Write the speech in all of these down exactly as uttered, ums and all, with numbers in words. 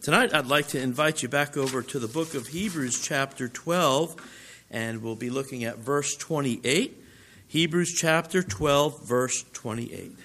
Tonight I'd like to invite you back over to the book of Hebrews chapter twelve, and we'll be looking at verse twenty-eight. Hebrews chapter twelve, verse twenty-eight.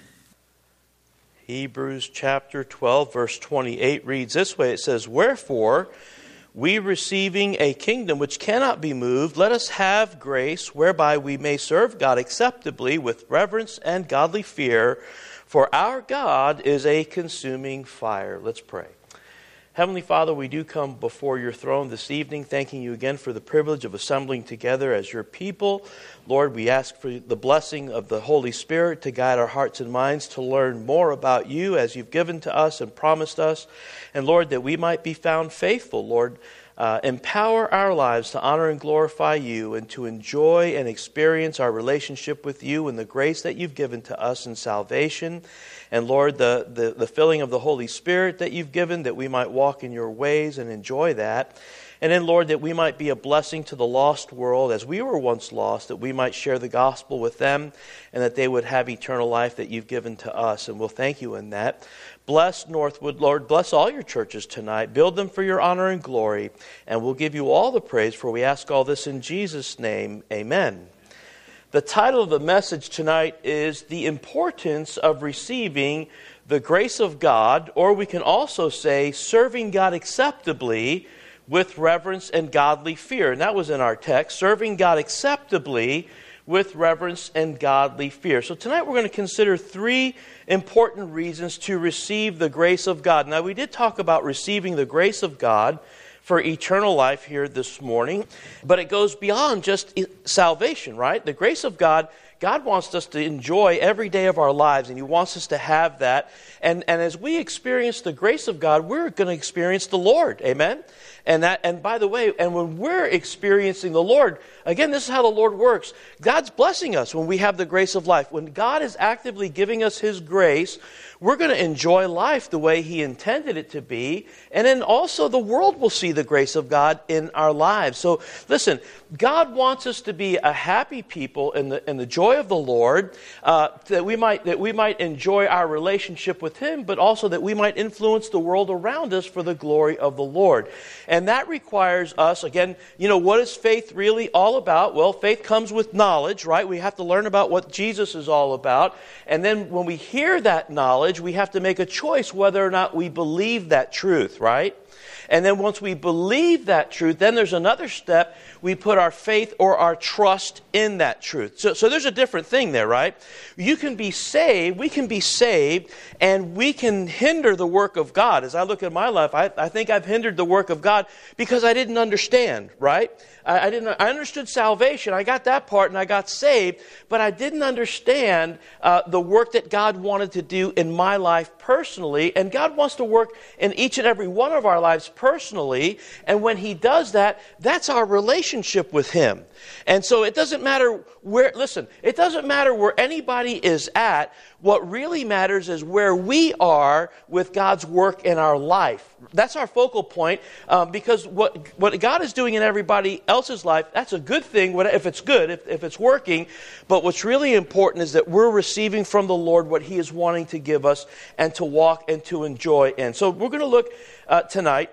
Hebrews chapter twelve, verse twenty-eight reads this way. It says, "Wherefore, we receiving a kingdom which cannot be moved, let us have grace whereby we may serve God acceptably with reverence and godly fear, for our God is a consuming fire." Let's pray. Heavenly Father, we do come before your throne this evening, thanking you again for the privilege of assembling together as your people. Lord, we ask for the blessing of the Holy Spirit to guide our hearts and minds to learn more about you as you've given to us and promised us. And Lord, that we might be found faithful, Lord. Uh, empower our lives to honor and glorify you and to enjoy and experience our relationship with you and the grace that you've given to us in salvation. And Lord, the, the, the filling of the Holy Spirit that you've given, that we might walk in your ways and enjoy that. And then, Lord, that we might be a blessing to the lost world as we were once lost, that we might share the gospel with them and that they would have eternal life that you've given to us. And we'll thank you in that. Bless Northwood, Lord. Bless all your churches tonight. Build them for your honor and glory. And we'll give you all the praise, for we ask all this in Jesus' name. Amen. The title of the message tonight is The Importance of Receiving the Grace of God, or we can also say Serving God Acceptably with Reverence and Godly Fear. And that was in our text, Serving God Acceptably with Reverence and Godly Fear. So tonight we're going to consider three important reasons to receive the grace of God. Now, we did talk about receiving the grace of God for eternal life here this morning, but it goes beyond just salvation, right? The grace of God, God wants us to enjoy every day of our lives, and He wants us to have that. And, and as we experience the grace of God, we're going to experience the Lord. Amen? And that, and by the way, and when we're experiencing the Lord, again, this is how the Lord works. God's blessing us when we have the grace of life. When God is actively giving us His grace, we're going to enjoy life the way He intended it to be. And then also the world will see the grace of God in our lives. So listen, God wants us to be a happy people in the in the joy of the Lord, uh, that we might that we might enjoy our relationship with Him, but also that we might influence the world around us for the glory of the Lord. And that requires us, again, you know, what is faith really all about? Well, faith comes with knowledge, right? We have to learn about what Jesus is all about. And then when we hear that knowledge, we have to make a choice whether or not we believe that truth, right? And then once we believe that truth, then there's another step. We put our faith or our trust in that truth. So, so there's a different thing there, right? You can be saved, we can be saved, and we can hinder the work of God. As I look at my life, I, I think I've hindered the work of God because I didn't understand, right? I, I didn't. I understood salvation. I got that part, and I got saved, but I didn't understand uh, the work that God wanted to do in my life personally. And God wants to work in each and every one of our lives personally. And when He does that, that's our relationship with Him. And so it doesn't matter where, listen, it doesn't matter where anybody is at. What really matters is where we are with God's work in our life. That's our focal point, um, because what what God is doing in everybody else's life, that's a good thing if it's good, if, if it's working. But what's really important is that we're receiving from the Lord what He is wanting to give us and to walk and to enjoy in. So we're going to look uh, tonight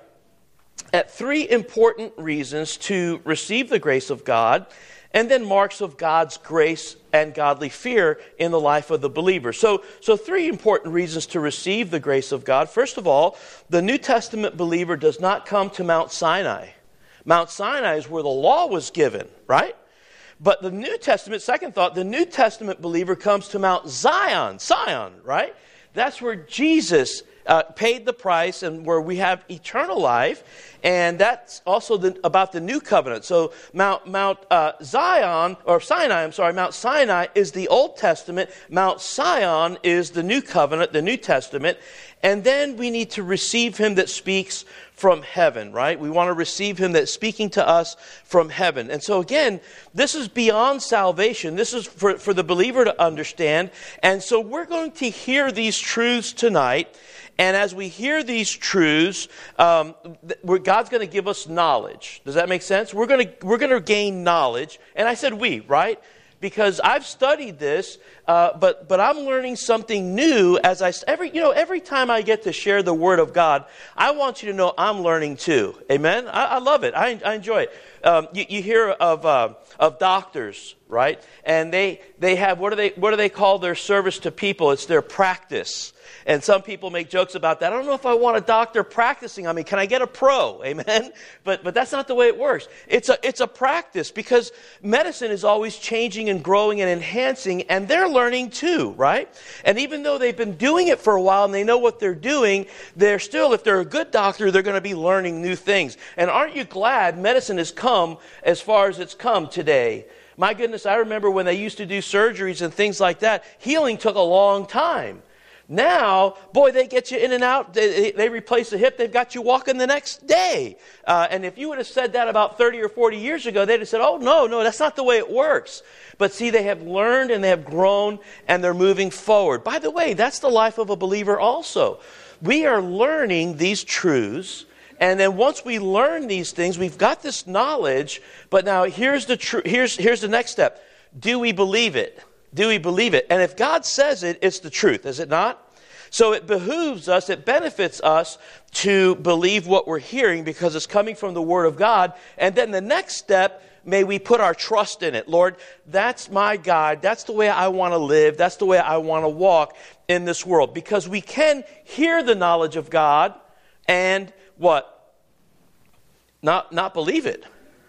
at three important reasons to receive the grace of God, and then marks of God's grace and godly fear in the life of the believer. So, so three important reasons to receive the grace of God. First of all, the New Testament believer does not come to Mount Sinai. Mount Sinai is where the law was given, right? But the New Testament, second thought, the New Testament believer comes to Mount Zion, Zion, right? That's where Jesus Uh, paid the price and where we have eternal life. And that's also the, about the new covenant. So Mount Mount uh, Zion, or Sinai, I'm sorry, Mount Sinai is the Old Testament. Mount Zion is the new covenant, the New Testament. And then we need to receive Him that speaks from heaven, right? We want to receive Him that's speaking to us from heaven. And so again, this is beyond salvation. This is for, for the believer to understand. And so we're going to hear these truths tonight. And as we hear these truths, um, God's going to give us knowledge. Does that make sense? We're going to we're going to gain knowledge. And I said we, right? because I've studied this, uh, but but I'm learning something new as I every you know every time I get to share the Word of God, I want you to know I'm learning too. Amen. I, I love it. I, I enjoy it. Um, you, you hear of uh, of doctors, right? And they they have what do they what do they call their service to people? It's their practice. And some people make jokes about that. I don't know if I want a doctor practicing on me. Can I get a pro? Amen? But but that's not the way it works. It's a it's a practice, because medicine is always changing and growing and enhancing, and they're learning too, right? And even though they've been doing it for a while and they know what they're doing, they're still, if they're a good doctor, they're going to be learning new things. And aren't you glad medicine has come as far as it's come today? My goodness, I remember when they used to do surgeries and things like that, healing took a long time. Now, boy, they get you in and out. They, they replace the hip. They've got you walking the next day. Uh, and if you would have said that about thirty or forty years ago, they'd have said, oh, no, no, that's not the way it works. But see, they have learned and they have grown and they're moving forward. By the way, that's the life of a believer also. We are learning these truths. And then once we learn these things, we've got this knowledge. But now here's the tr- here's here's the next step. Do we believe it? Do we believe it? And if God says it, it's the truth, is it not? So it behooves us, it benefits us to believe what we're hearing because it's coming from the Word of God. And then the next step, may we put our trust in it. Lord, that's my guide. That's the way I want to live. That's the way I want to walk in this world. Because we can hear the knowledge of God and what? Not, not believe it.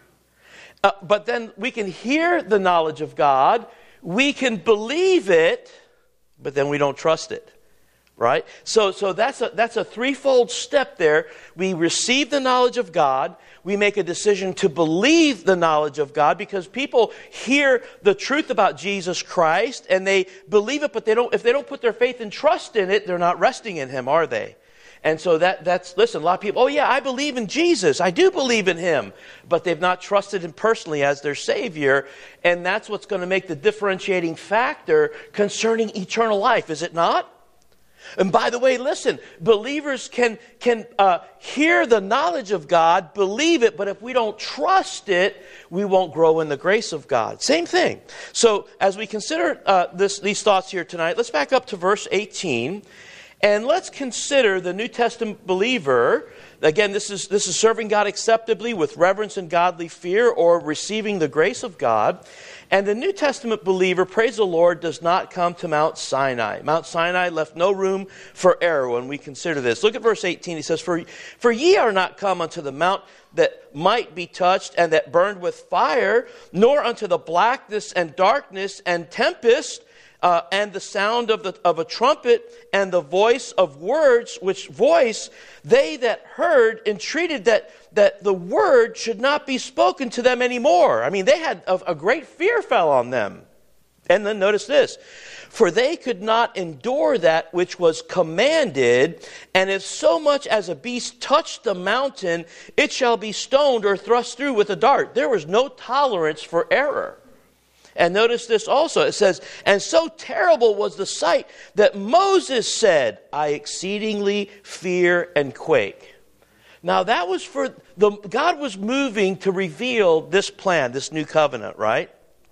Uh, but then we can hear the knowledge of God. We can believe it, but then we don't trust it, right? So, so that's a that's a threefold step there. We receive the knowledge of God. We make a decision to believe the knowledge of God, because people hear the truth about Jesus Christ and they believe it, but they don't. If they don't put their faith and trust in it, they're not resting in Him, are they? And so that that's, listen, a lot of people, oh yeah, I believe in Jesus. I do believe in Him. But they've not trusted Him personally as their Savior. And that's what's going to make the differentiating factor concerning eternal life, is it not? And by the way, listen, believers can, can uh, hear the knowledge of God, believe it, but if we don't trust it, we won't grow in the grace of God. Same thing. So as we consider uh, this, these thoughts here tonight, let's back up to verse eighteen. And let's consider the New Testament believer. Again, this is this is serving God acceptably with reverence and godly fear, or receiving the grace of God. And the New Testament believer, praise the Lord, does not come to Mount Sinai. Mount Sinai left no room for error when we consider this. Look at verse eighteen. He says, For, for ye are not come unto the mount that might be touched and that burned with fire, nor unto the blackness and darkness and tempest, Uh, and the sound of the of a trumpet and the voice of words, which voice they that heard entreated that that the word should not be spoken to them anymore. I mean, they had a, a great fear fell on them. And then notice this: for they could not endure that which was commanded, and if so much as a beast touched the mountain, it shall be stoned or thrust through with a dart. There was no tolerance for error. And notice this also. It says, and so terrible was the sight that Moses said, I exceedingly fear and quake. Now that was for, the God was moving to reveal this plan, this new covenant, right?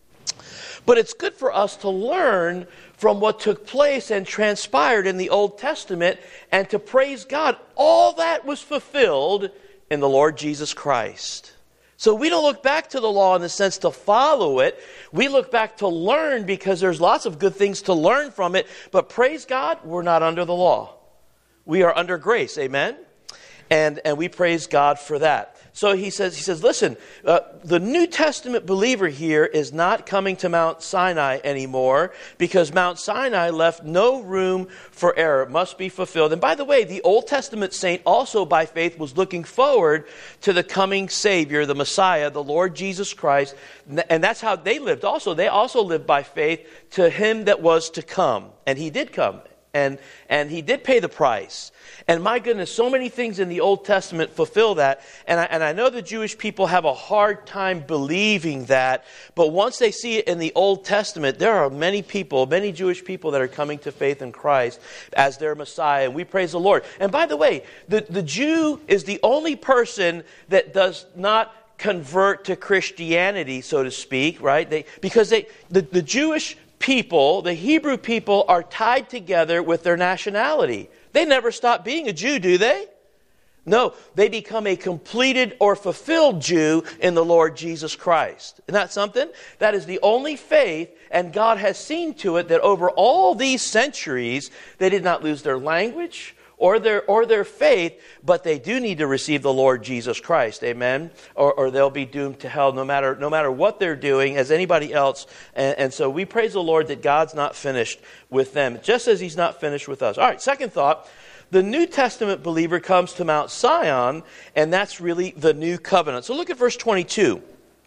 But it's good for us to learn from what took place and transpired in the Old Testament, and to praise God. All that was fulfilled in the Lord Jesus Christ. So we don't look back to the law in the sense to follow it. We look back to learn, because there's lots of good things to learn from it. But praise God, we're not under the law. We are under grace. Amen? And and we praise God for that. So he says, he says, listen, uh, the New Testament believer here is not coming to Mount Sinai anymore, because Mount Sinai left no room for error. It must be fulfilled. And by the way, the Old Testament saint also by faith was looking forward to the coming Savior, the Messiah, the Lord Jesus Christ. And that's how they lived also. They also lived by faith to Him that was to come. And He did come. And, and He did pay the price. And my goodness, so many things in the Old Testament fulfill that. And I, and I know the Jewish people have a hard time believing that. But once they see it in the Old Testament, there are many people, many Jewish people that are coming to faith in Christ as their Messiah. And we praise the Lord. And by the way, the, the Jew is the only person that does not convert to Christianity, so to speak, right? They, because they, the, the Jewish people, the Hebrew people, are tied together with their nationality. They never stop being a Jew, do they? No, they become a completed or fulfilled Jew in the Lord Jesus Christ. Isn't that something? That is the only faith, and God has seen to it that over all these centuries, they did not lose their language or their or their faith, but they do need to receive the Lord Jesus Christ. Amen? Or, or they'll be doomed to hell no matter no matter what they're doing as anybody else. And, and so we praise the Lord that God's not finished with them, just as He's not finished with us. All right, second thought. The New Testament believer comes to Mount Zion, and that's really the new covenant. So look at verse twenty-two.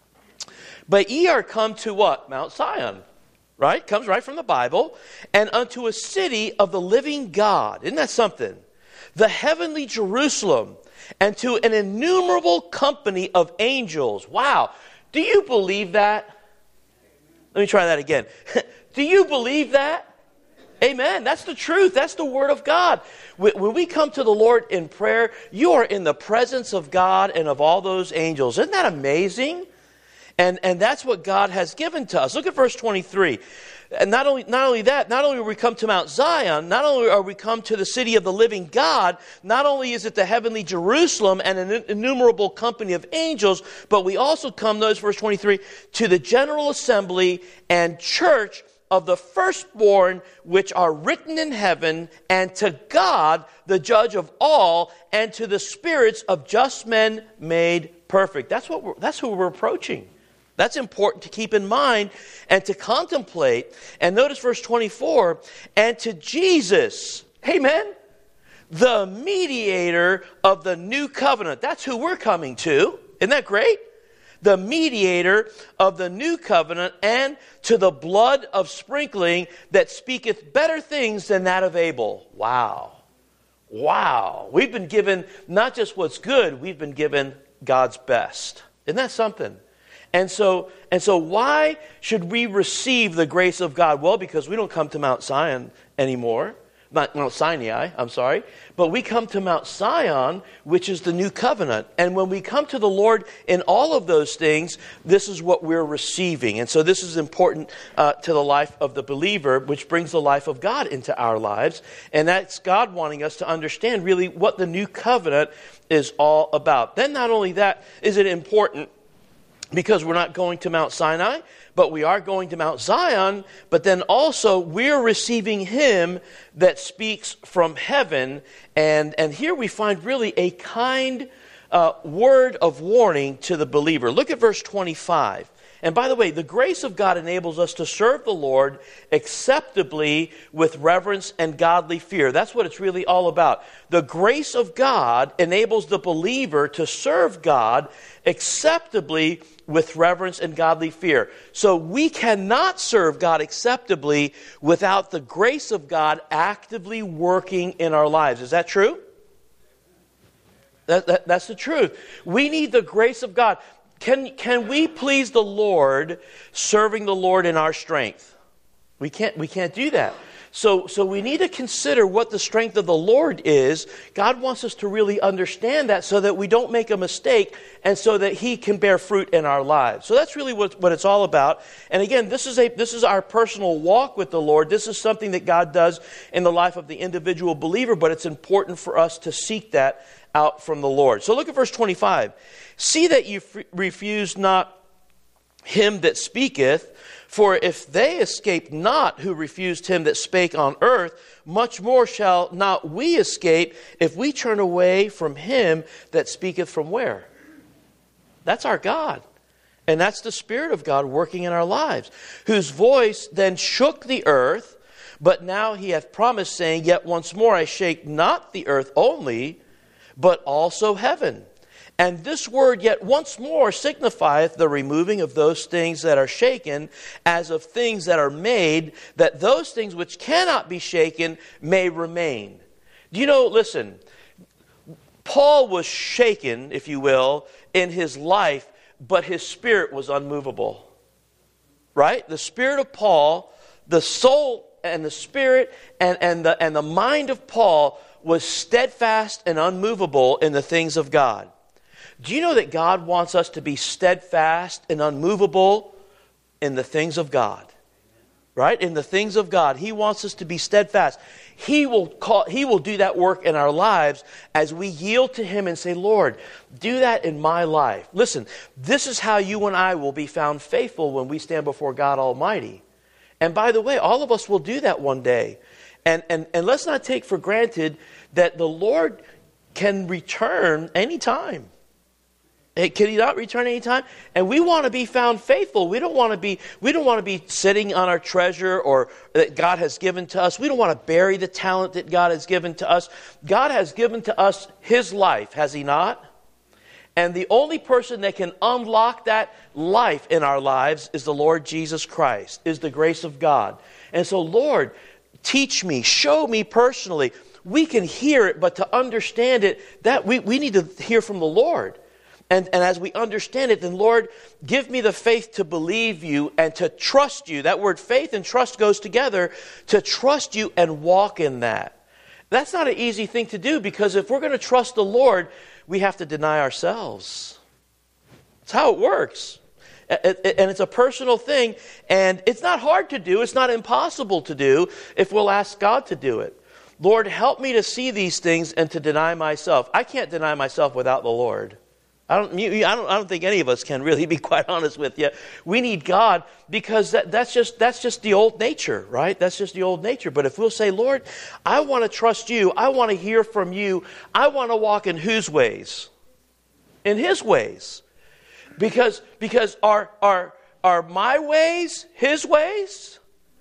But ye are come to what? Mount Zion. Right? Comes right from the Bible. And unto a city of the living God. Isn't that something? The heavenly Jerusalem. And to an innumerable company of angels. Wow. Do you believe that? Let me try that again. Do you believe that? Amen. That's the truth. That's the Word of God. When we come to the Lord in prayer, you are in the presence of God and of all those angels. Isn't that amazing? And and that's what God has given to us. Look at verse twenty-three. And not only not only that, not only are we come to Mount Zion, not only are we come to the city of the living God, not only is it the heavenly Jerusalem and an innumerable company of angels, but we also come, notice verse twenty-three, to the general assembly and church of the firstborn which are written in heaven, and to God, the judge of all, and to the spirits of just men made perfect. That's what we're, that's who we're approaching. That's important to keep in mind and to contemplate. And notice verse twenty-four, and to Jesus, amen, the mediator of the new covenant. That's who we're coming to. Isn't that great? The mediator of the new covenant, and to the blood of sprinkling that speaketh better things than that of Abel. Wow. Wow. We've been given not just what's good, we've been given God's best. Isn't that something? And so, and so why should we receive the grace of God? Well, because we don't come to Mount Zion anymore. Not Mount Sinai, I'm sorry. But we come to Mount Zion, which is the new covenant. And when we come to the Lord in all of those things, this is what we're receiving. And so this is important uh, to the life of the believer, which brings the life of God into our lives. And that's God wanting us to understand really what the new covenant is all about. Then not only that, is it important because we're not going to Mount Sinai, but we are going to Mount Zion, but then also we're receiving Him that speaks from heaven. And, and here we find really a kind uh, word of warning to the believer. Look at verse twenty-five. And by the way, the grace of God enables us to serve the Lord acceptably with reverence and godly fear. That's what it's really all about. The grace of God enables the believer to serve God acceptably with reverence and godly fear. So we cannot serve God acceptably without the grace of God actively working in our lives. Is that true? That, that, that's the truth. We need the grace of God. Can, can we please the Lord serving the Lord in our strength? We can't, we can't do that. So, so we need to consider what the strength of the Lord is. God wants us to really understand that so that we don't make a mistake and so that He can bear fruit in our lives. So that's really what, what it's all about. And again, this is a this is our personal walk with the Lord. This is something that God does in the life of the individual believer, but it's important for us to seek that out from the Lord. So look at verse twenty-five. See that you f- refuse not him that speaketh, for if they escape not who refused him that spake on earth, much more shall not we escape if we turn away from him that speaketh from where? That's our God. And that's the Spirit of God working in our lives, whose voice then shook the earth, but now He hath promised, saying, Yet once more I shake not the earth only, but also heaven. And this word yet once more signifieth the removing of those things that are shaken, as of things that are made, that those things which cannot be shaken may remain. Do you know, listen, Paul was shaken, if you will, in his life, but his spirit was unmovable. Right? The spirit of Paul, the soul and the spirit and, and, the, and the mind of Paul was steadfast and unmovable in the things of God. Do you know that God wants us to be steadfast and unmovable in the things of God? Right? In the things of God. He wants us to be steadfast. He will call, He will do that work in our lives as we yield to Him and say, Lord, do that in my life. Listen, this is how you and I will be found faithful when we stand before God Almighty. And by the way, all of us will do that one day. And, and, and let's not take for granted that the Lord can return anytime. Can He not return anytime? And we want to be found faithful. We don't want to be, we don't want to be sitting on our treasure or that God has given to us. We don't want to bury the talent that God has given to us. God has given to us His life, has He not? And the only person that can unlock that life in our lives is the Lord Jesus Christ, is the grace of God. And so, Lord, teach me, show me personally. We can hear it, but to understand it, that we, we need to hear from the Lord. And, and as we understand it, then Lord, give me the faith to believe you and to trust you. That word faith and trust goes together. To trust you and walk in that. That's not an easy thing to do, because if we're going to trust the Lord, we have to deny ourselves. That's how it works. And it's a personal thing. And it's not hard to do. It's not impossible to do if we'll ask God to do it. Lord, help me to see these things and to deny myself. I can't deny myself without the Lord. I don't, I don't, I don't think any of us can, really, be quite honest with you. We need God, because that, that's just that's just the old nature, right? That's just the old nature. But if we'll say, Lord, I want to trust you. I want to hear from you. I want to walk in whose ways? In His ways. Because, because are, are, are my ways His ways?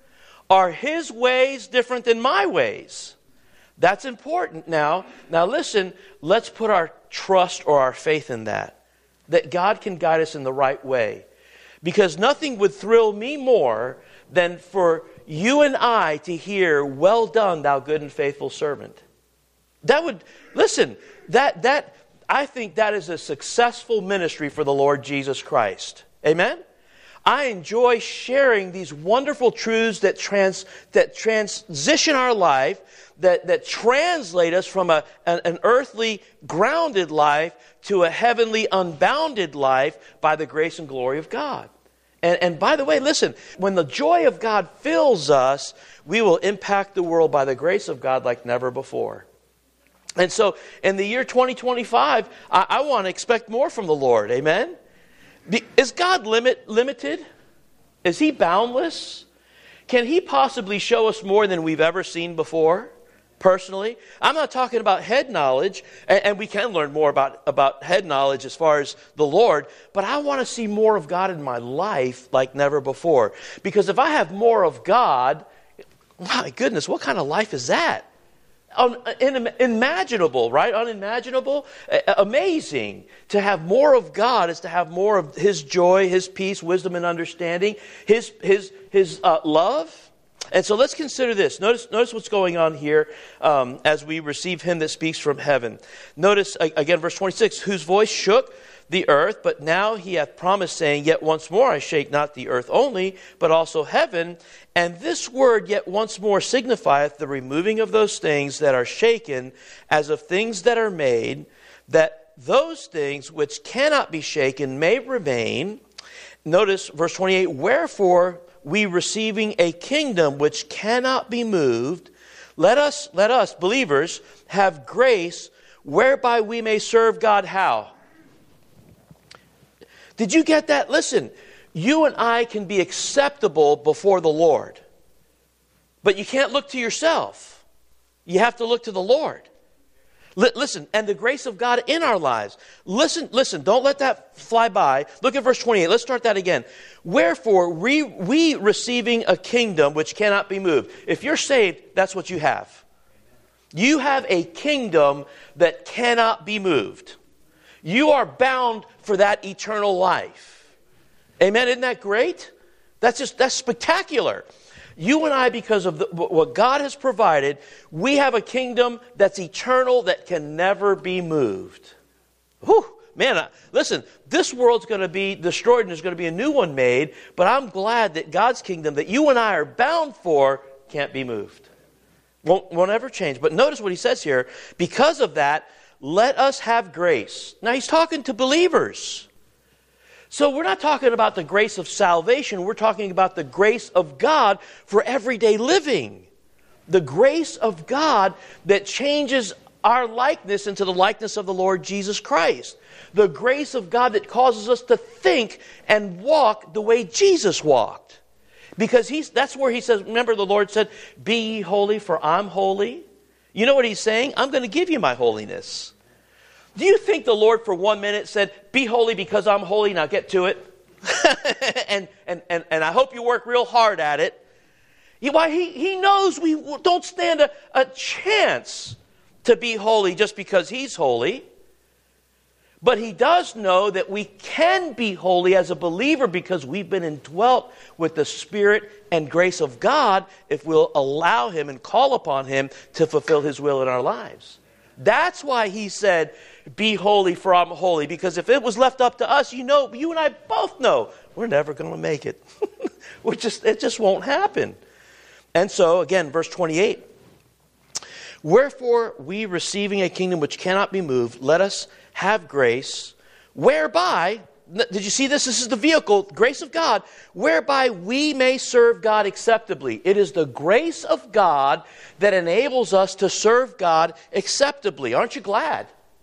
Are His ways different than my ways? That's important now. Now listen, let's put our trust or our faith in that. That God can guide us in the right way. Because nothing would thrill me more than for you and I to hear, well done, thou good and faithful servant. That would, listen, that that I think that is a successful ministry for the Lord Jesus Christ. Amen? I enjoy sharing these wonderful truths that trans that transition our life, that, that translate us from a, an, an earthly grounded life to a heavenly unbounded life by the grace and glory of God. And, and by the way, listen, when the joy of God fills us, we will impact the world by the grace of God like never before. And so in the year twenty twenty-five, I, I want to expect more from the Lord. Amen? Is God limit, limited? Is He boundless? Can He possibly show us more than we've ever seen before? Personally, I'm not talking about head knowledge, and, and we can learn more about, about head knowledge as far as the Lord, but I want to see more of God in my life like never before. Because if I have more of God, my goodness, what kind of life is that? Unimaginable, right? Unimaginable. Amazing. To have more of God is to have more of His joy, His peace, wisdom, and understanding, His His His uh, love. And so let's consider this. Notice, notice what's going on here um, as we receive Him that speaks from heaven. Notice again, verse twenty-six: whose voice shook the earth, but now He hath promised, saying, yet once more I shake not the earth only, but also heaven. And this word, yet once more, signifieth the removing of those things that are shaken, as of things that are made, that those things which cannot be shaken may remain. Notice verse twenty-eight: wherefore we, receiving a kingdom which cannot be moved, let us, let us, believers, have grace whereby we may serve God. How? Did you get that? Listen, you and I can be acceptable before the Lord. But you can't look to yourself. You have to look to the Lord. L- listen, and the grace of God in our lives. Listen, listen, don't let that fly by. Look at verse twenty-eight. Let's start that again. Wherefore, we, we receiving a kingdom which cannot be moved. If you're saved, that's what you have. You have a kingdom that cannot be moved. You are bound for that eternal life. Amen? Isn't that great? That's just, that's spectacular. You and I, because of the, what God has provided, we have a kingdom that's eternal, that can never be moved. Whew, man, listen, this world's going to be destroyed and there's going to be a new one made, but I'm glad that God's kingdom that you and I are bound for can't be moved. Won't, won't ever change. But notice what he says here. Because of that, let us have grace. Now he's talking to believers. So we're not talking about the grace of salvation. We're talking about the grace of God for everyday living. The grace of God that changes our likeness into the likeness of the Lord Jesus Christ. The grace of God that causes us to think and walk the way Jesus walked. Because he's, that's where he says, remember the Lord said, be ye holy for I'm holy. You know what he's saying? I'm going to give you my holiness. Do you think the Lord for one minute said, be holy because I'm holy, now get to it? and, and, and, and I hope you work real hard at it. He, why, he, he knows we don't stand a, a chance to be holy just because he's holy. But he does know that we can be holy as a believer because we've been indwelt with the Spirit and grace of God if we'll allow him and call upon him to fulfill his will in our lives. That's why he said, be holy for I'm holy. Because if it was left up to us, you know, you and I both know, we're never going to make it. We're just, it just won't happen. And so, again, verse twenty-eight. Wherefore, we receiving a kingdom which cannot be moved, let us have grace, whereby, did you see this? This is the vehicle, grace of God, whereby we may serve God acceptably. It is the grace of God that enables us to serve God acceptably. Aren't you glad?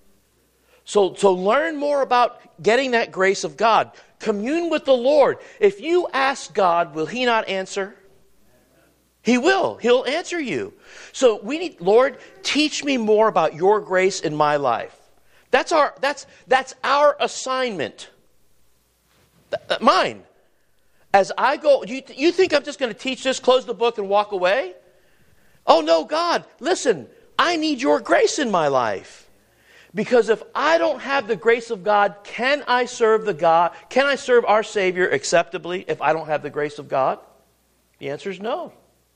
So, so learn more about getting that grace of God. Commune with the Lord. If you ask God, will he not answer? He will. He'll answer you. So we need, Lord, teach me more about your grace in my life. That's our, that's, that's our assignment. Th- mine. As I go, you, you think I'm just going to teach this, close the book, and walk away? Oh no, God, listen, I need your grace in my life. Because if I don't have the grace of God, can I serve the God, can I serve our Savior acceptably if I don't have the grace of God? The answer is no.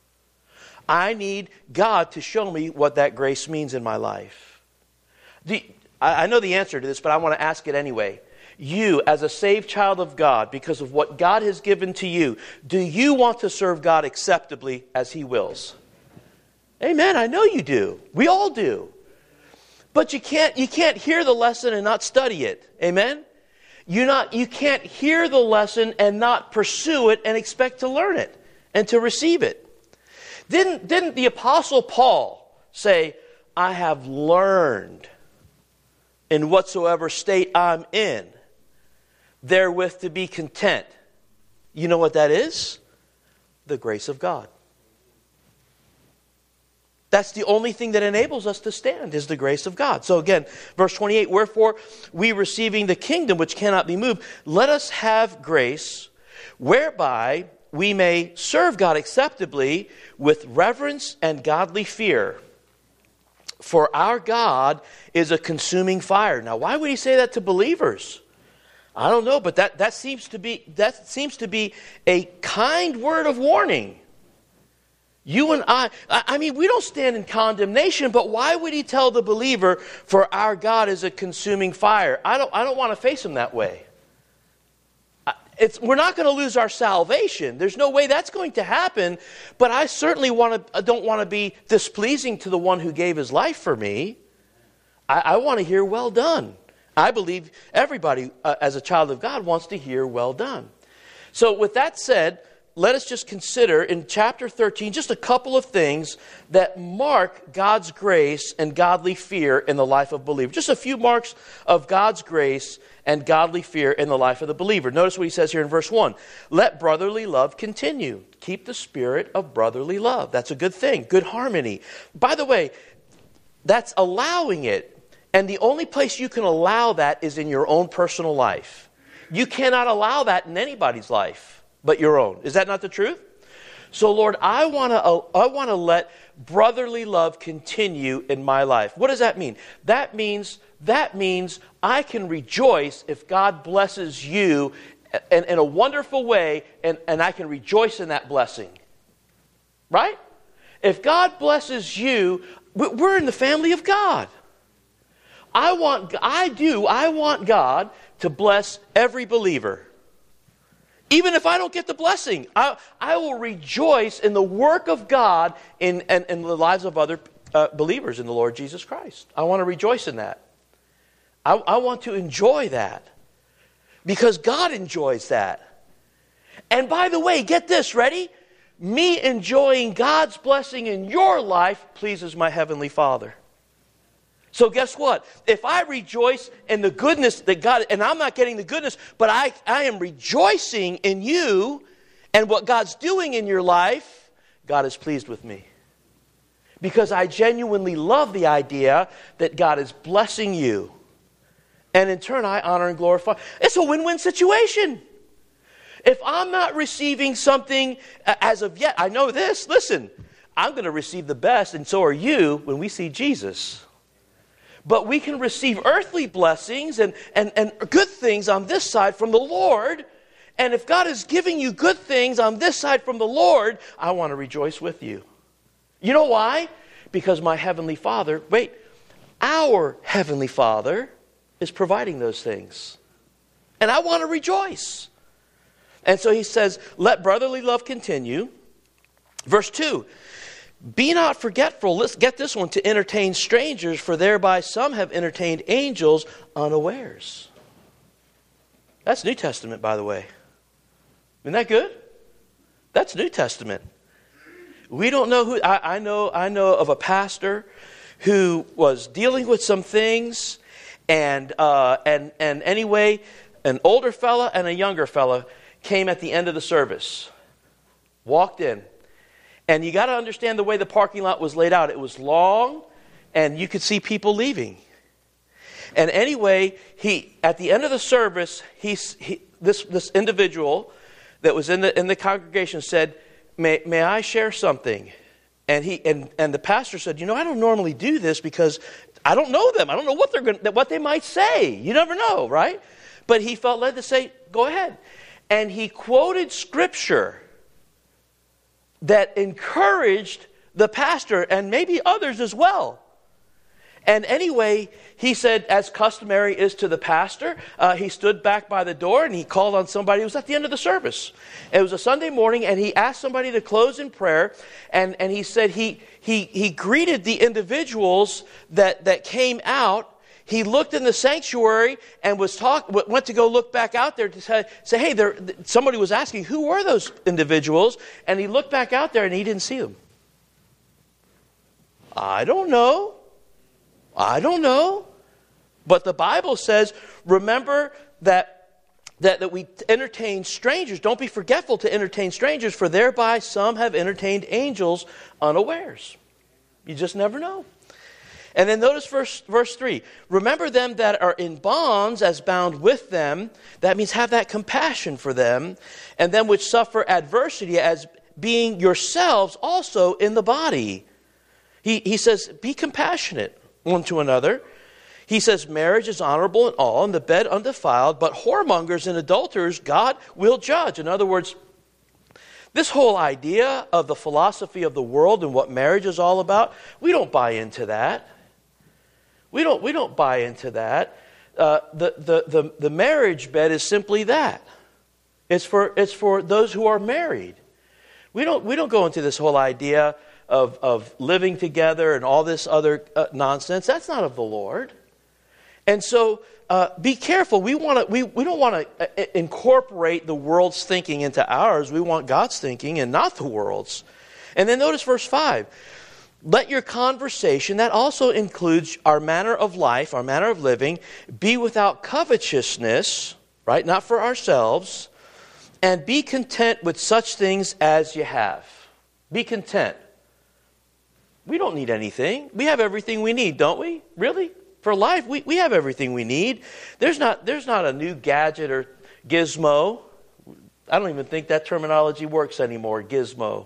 I need God to show me what that grace means in my life. The, I, I know the answer to this, but I want to ask it anyway. You, as a saved child of God, because of what God has given to you, do you want to serve God acceptably as he wills? Amen. I know you do. We all do. But you can't, you can't hear the lesson and not study it. Amen? You not, you can't hear the lesson and not pursue it and expect to learn it and to receive it. Didn't, didn't the Apostle Paul say, I have learned in whatsoever state I'm in, therewith to be content? You know what that is? The grace of God. That's the only thing that enables us to stand, is the grace of God. So again, verse twenty-eight, wherefore we receiving the kingdom which cannot be moved, let us have grace whereby we may serve God acceptably with reverence and godly fear. For our God is a consuming fire. Now, why would he say that to believers? I don't know, but that, that seems to be that seems to be a kind word of warning. You and I, I mean, we don't stand in condemnation, but why would he tell the believer, for our God is a consuming fire? I don't, I don't want to face him that way. It's, we're not going to lose our salvation. There's no way that's going to happen, but I certainly want to, I don't want to be displeasing to the one who gave his life for me. I, I want to hear, well done. I believe everybody, uh, as a child of God, wants to hear, well done. So with that said, let us just consider in chapter thirteen just a couple of things that mark God's grace and godly fear in the life of believers. Just a few marks of God's grace and godly fear in the life of the believer. Notice what he says here in verse one. Let brotherly love continue. Keep the spirit of brotherly love. That's a good thing. Good harmony. By the way, that's allowing it. And the only place you can allow that is in your own personal life. You cannot allow that in anybody's life but your own. Is that not the truth? So Lord, I want to I want to let brotherly love continue in my life. What does that mean? That means that means I can rejoice if God blesses you in, in a wonderful way, and, and I can rejoice in that blessing. Right? If God blesses you, we're in the family of God. I want I do I want God to bless every believer. Even if I don't get the blessing, I, I will rejoice in the work of God in, in, in the lives of other uh, believers in the Lord Jesus Christ. I want to rejoice in that. I, I want to enjoy that. Because God enjoys that. And by the way, get this, ready? Me enjoying God's blessing in your life pleases my Heavenly Father. So guess what? If I rejoice in the goodness that God, and I'm not getting the goodness, but I, I am rejoicing in you and what God's doing in your life, God is pleased with me. Because I genuinely love the idea that God is blessing you. And in turn, I honor and glorify. It's a win-win situation. If I'm not receiving something as of yet, I know this. Listen, I'm going to receive the best, and so are you when we see Jesus. But we can receive earthly blessings and, and, and good things on this side from the Lord. And if God is giving you good things on this side from the Lord, I want to rejoice with you. You know why? Because my Heavenly Father, wait, our Heavenly Father is providing those things. And I want to rejoice. And so he says, let brotherly love continue. Verse two, be not forgetful, let's get this one, to entertain strangers, for thereby some have entertained angels unawares. That's New Testament, by the way. Isn't that good? That's New Testament. We don't know who, I, I know I know of a pastor who was dealing with some things, and uh, and and anyway, an older fella and a younger fella came at the end of the service, walked in. And you got to understand the way the parking lot was laid out. It was long, and you could see people leaving. And anyway, he at the end of the service, he, he this this individual that was in the in the congregation said, "May may I share something?" And he and, and the pastor said, "You know, I don't normally do this because I don't know them. I don't know what they're going what they might say. You never know, right?" But he felt led to say, "Go ahead." And he quoted scripture that encouraged the pastor and maybe others as well. And anyway, he said, as customary is to the pastor, uh, he stood back by the door and he called on somebody. It was at the end of the service. It was a Sunday morning, and he asked somebody to close in prayer. And, and he said he, he, he greeted the individuals that, that came out. He looked in the sanctuary and was talk, went to go look back out there to say, say hey, there, somebody was asking, who were those individuals? And he looked back out there and he didn't see them. I don't know. I don't know. But the Bible says, remember that, that, that we entertain strangers. Don't be forgetful to entertain strangers, for thereby some have entertained angels unawares. You just never know. And then notice verse, verse three. Remember them that are in bonds as bound with them. That means have that compassion for them. And them which suffer adversity as being yourselves also in the body. He, he says, be compassionate one to another. He says, marriage is honorable in all, and the bed undefiled, but whoremongers and adulterers God will judge. In other words, this whole idea of the philosophy of the world and what marriage is all about, we don't buy into that. We don't, we don't buy into that. Uh, the, the, the, the marriage bed is simply that. It's for, it's for those who are married. We don't, we don't go into this whole idea of, of living together and all this other uh, nonsense. That's not of the Lord. And so uh, be careful. We, wanna, we, we don't want to uh, incorporate the world's thinking into ours. We want God's thinking and not the world's. And then notice verse five. Let your conversation, that also includes our manner of life, our manner of living, be without covetousness, right? Not for ourselves. And be content with such things as you have. Be content. We don't need anything. We have everything we need, don't we? Really? For life, we, we have everything we need. There's not, there's not a new gadget or gizmo. I don't even think that terminology works anymore, gizmo.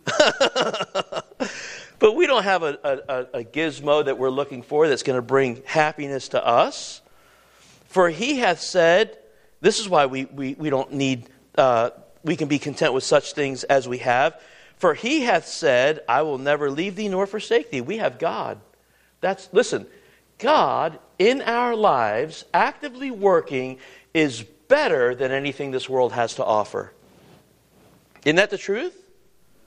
But we don't have a, a, a gizmo that we're looking for that's going to bring happiness to us. For he hath said, this is why we, we, we don't need, uh, we can be content with such things as we have. For he hath said, I will never leave thee nor forsake thee. We have God. That's, listen, God in our lives, actively working, is better than anything this world has to offer. Isn't that the truth?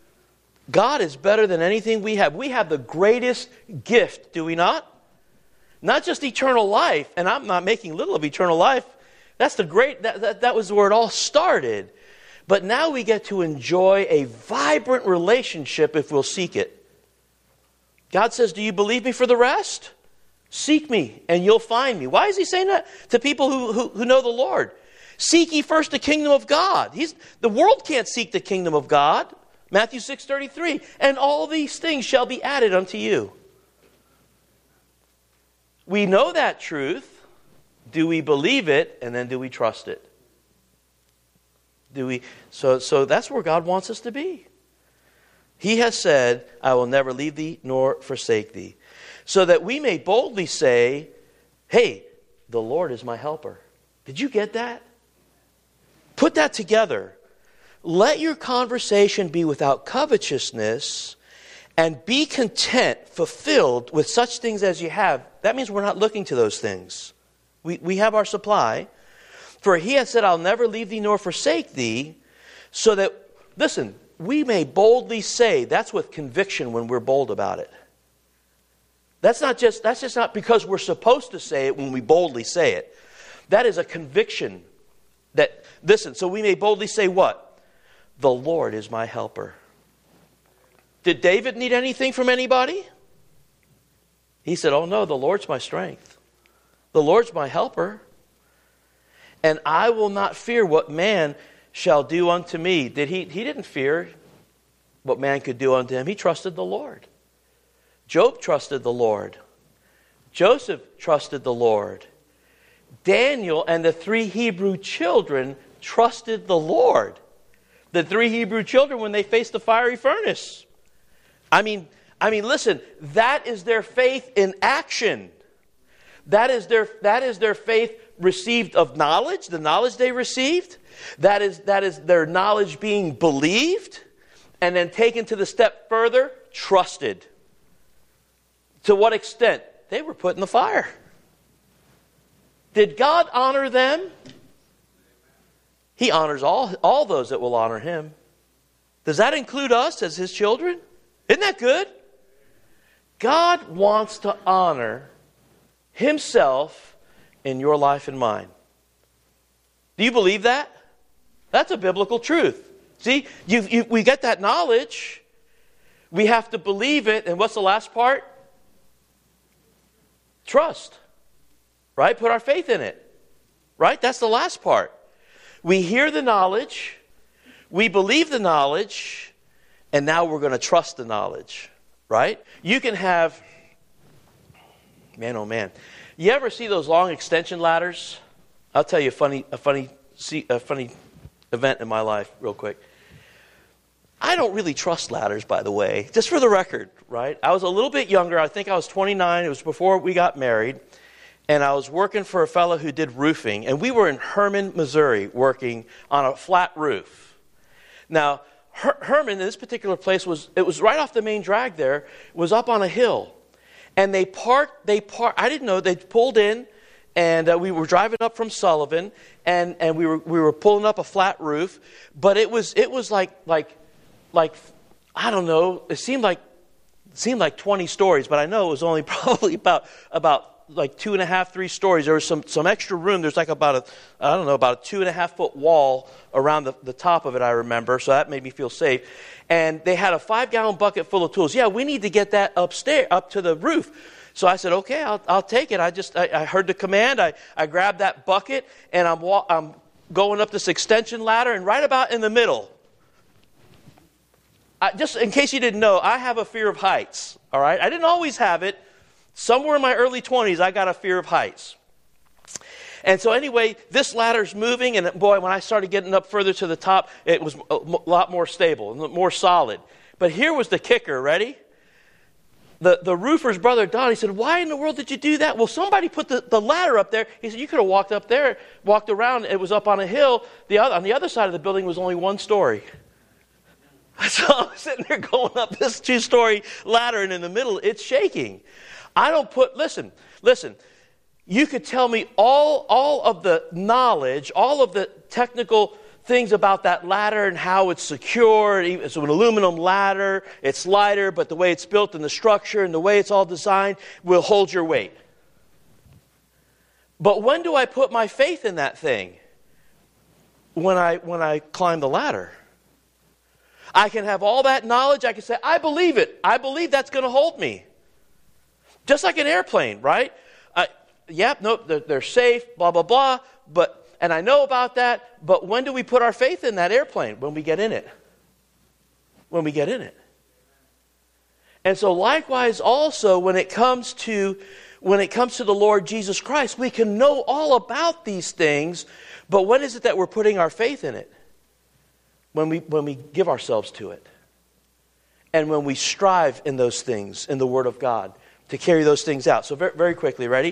God is better than anything we have. We have the greatest gift, do we not? Not just eternal life, and I'm not making little of eternal life. That's the great, that, that, that was where it all started. But now we get to enjoy a vibrant relationship if we'll seek it. God says, do you believe me for the rest? Seek me and you'll find me. Why is he saying that to people who, who, who know the Lord? Seek ye first the kingdom of God. He's, the world can't seek the kingdom of God. Matthew six thirty-three. And all these things shall be added unto you. We know that truth. Do we believe it? And then do we trust it? Do we? So, so that's where God wants us to be. He has said, I will never leave thee nor forsake thee. So that we may boldly say, hey, the Lord is my helper. Did you get that? Put that together. Let your conversation be without covetousness, and be content, fulfilled with such things as you have. That means we're not looking to those things. We, we have our supply. For he has said, I'll never leave thee nor forsake thee. So that, listen, we may boldly say, that's with conviction when we're bold about it. That's not just, that's just not because we're supposed to say it when we boldly say it. That is a conviction. That, listen, so we may boldly say what? The Lord is my helper. Did David need anything from anybody? He said, oh no, the Lord's my strength. The Lord's my helper. And I will not fear what man shall do unto me. Did he? He didn't fear what man could do unto him. He trusted the Lord. Job trusted the Lord. Joseph trusted the Lord. Daniel and the three Hebrew children trusted the Lord. The three Hebrew children when they faced the fiery furnace. I mean, I mean, listen, that is their faith in action. That is their, that is their faith received of knowledge, the knowledge they received. That is, that is their knowledge being believed, and then taken to the step further, trusted. To what extent? They were put in the fire. Did God honor them? He honors all, all those that will honor him. Does that include us as his children? Isn't that good? God wants to honor himself in your life and mine. Do you believe that? That's a biblical truth. See, you, you, we get that knowledge. We have to believe it. And what's the last part? Trust. Right? Put our faith in it. Right? That's the last part. We hear the knowledge. We believe the knowledge. And now we're going to trust the knowledge. Right? You can have... Man, oh man. You ever see those long extension ladders? I'll tell you a funny, a funny, a funny event in my life real quick. I don't really trust ladders, by the way, just for the record, right? I was a little bit younger. I think I was twenty-nine. It was before we got married. And I was working for a fellow who did roofing. And we were in Herman, Missouri, working on a flat roof. Now, Her- Herman, in this particular place, was it was right off the main drag there, was up on a hill. And they parked, they parked, I didn't know, they pulled in, and uh, we were driving up from Sullivan, and, and we were we were pulling up a flat roof, but it was it was like like like I don't know, it seemed like it seemed like twenty stories, but I know it was only probably about about like two and a half, three stories. There was some, some extra room. There's like about a I don't know, about a two and a half foot wall around the, the top of it, I remember, so that made me feel safe. And they had a five-gallon bucket full of tools. Yeah, we need to get that upstairs, up to the roof. So I said, okay, I'll, I'll take it. I just, I, I heard the command. I, I grabbed that bucket, and I'm, wa- I'm going up this extension ladder, and right about in the middle, I, just in case you didn't know, I have a fear of heights, all right? I didn't always have it. Somewhere in my early twenties, I got a fear of heights. And so anyway, this ladder's moving, and boy, when I started getting up further to the top, it was a lot more stable, more solid. But here was the kicker, ready? The the roofer's brother, Don, he said, why in the world did you do that? Well, somebody put the, the ladder up there. He said, you could have walked up there, walked around, it was up on a hill. The other, on the other side of the building was only one story. So I'm sitting there going up this two-story ladder, and in the middle, it's shaking. I don't put, listen, listen, you could tell me all, all of the knowledge, all of the technical things about that ladder and how it's secure. It's an aluminum ladder, it's lighter, but the way it's built and the structure and the way it's all designed will hold your weight. But when do I put my faith in that thing? When I when I climb the ladder. I can have all that knowledge. I can say, I believe it. I believe that's going to hold me. Just like an airplane, right? Uh, yeah, no, they're, they're safe, blah, blah, blah. But, and I know about that. But when do we put our faith in that airplane? When we get in it. When we get in it. And so likewise also when it comes to when it comes to the Lord Jesus Christ, we can know all about these things, but when is it that we're putting our faith in it? When we when we give ourselves to it. And when we strive in those things, in the Word of God, to carry those things out. So very, very quickly, ready?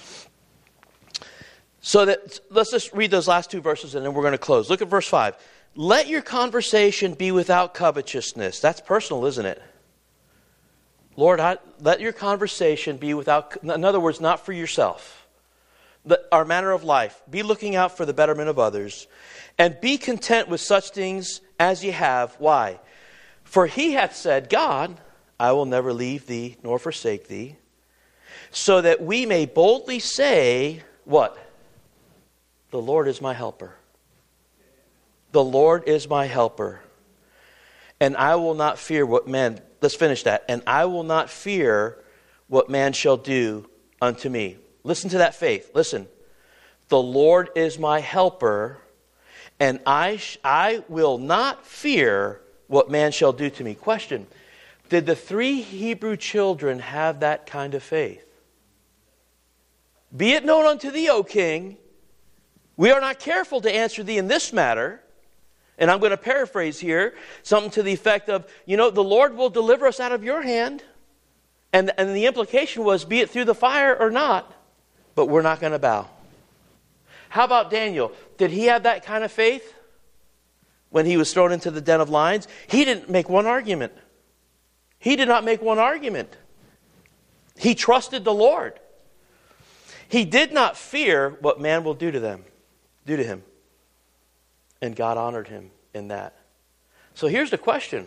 So that let's just read those last two verses and then we're going to close. Look at verse five. Let your conversation be without covetousness. That's personal, isn't it? Lord, I, let your conversation be without, in other words, not for yourself. The, our manner of life. Be looking out for the betterment of others. And be content with such things as ye have. Why? For he hath said, God, I will never leave thee nor forsake thee. So that we may boldly say, what? The Lord is my helper. The Lord is my helper. And I will not fear what man... Let's finish that. And I will not fear what man shall do unto me. Listen to that faith. Listen. The Lord is my helper, and I sh- I will not fear what man shall do to me. Question. Did the three Hebrew children have that kind of faith? Be it known unto thee, O king, we are not careful to answer thee in this matter. And I'm going to paraphrase here, something to the effect of, you know, the Lord will deliver us out of your hand. And, and the implication was, be it through the fire or not, but we're not going to bow. How about Daniel? Did he have that kind of faith when he was thrown into the den of lions? He didn't make one argument. He did not make one argument. He trusted the Lord. He did not fear what man will do to them, do to him. And God honored him in that. So here's the question.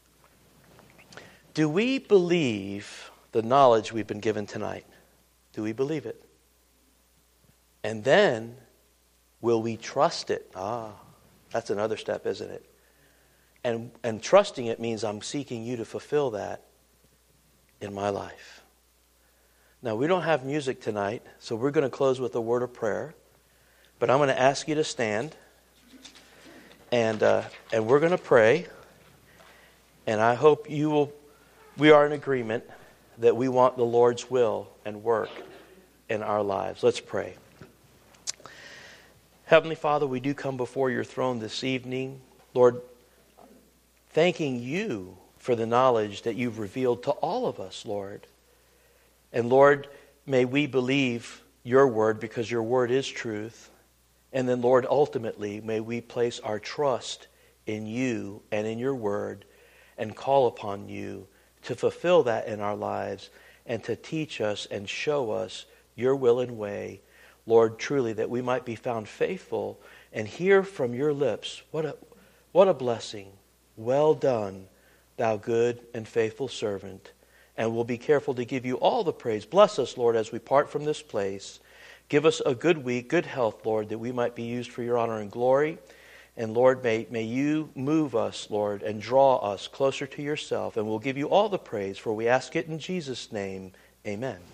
Do we believe the knowledge we've been given tonight? Do we believe it? And then, will we trust it? Ah, that's another step, isn't it? And, and trusting it means I'm seeking you to fulfill that in my life. Now, we don't have music tonight, so we're going to close with a word of prayer. But I'm going to ask you to stand. And uh, and we're going to pray, and I hope you will. We are in agreement that we want the Lord's will and work in our lives. Let's pray. Heavenly Father, we do come before your throne this evening, Lord, thanking you for the knowledge that you've revealed to all of us, Lord. And Lord, may we believe your word because your word is truth. And then, Lord, ultimately, may we place our trust in you and in your word and call upon you to fulfill that in our lives and to teach us and show us your will and way, Lord, truly, that we might be found faithful and hear from your lips. What a, what a blessing. Well done, thou good and faithful servant. And we'll be careful to give you all the praise. Bless us, Lord, as we part from this place. Give us a good week, good health, Lord, that we might be used for your honor and glory. And Lord, may, may you move us, Lord, and draw us closer to yourself. And we'll give you all the praise, for we ask it in Jesus' name. Amen.